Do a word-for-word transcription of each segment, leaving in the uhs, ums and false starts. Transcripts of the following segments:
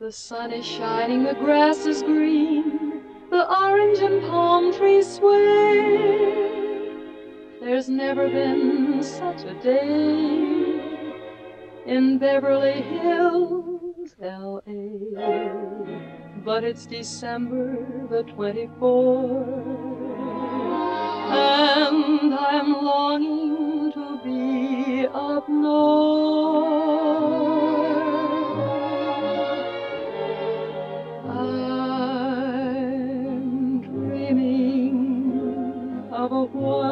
The sun is shining, the grass is green, the orange and palm trees sway. There's never been such a day in Beverly Hills, L A. But it's December the twenty-fourth, and I'm longing to be up north. I'm dreaming of a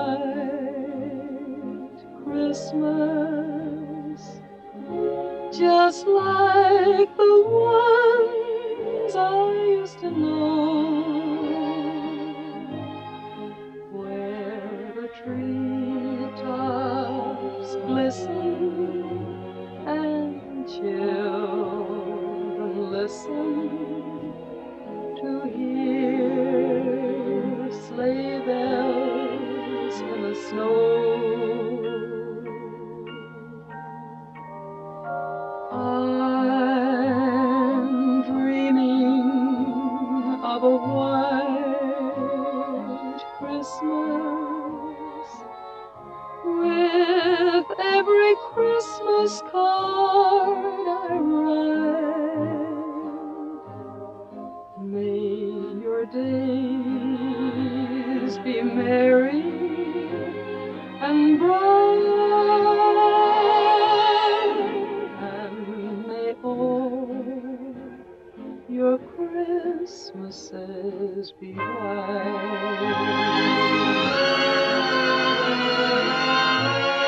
white Christmas, just like the ones I used to know, where the treetops glisten and children listen to hear sleigh bells in the snow. I'm dreaming of a white Christmas, with every Christmas card I write. May your days be merry and bright, and may all your Christmases be white.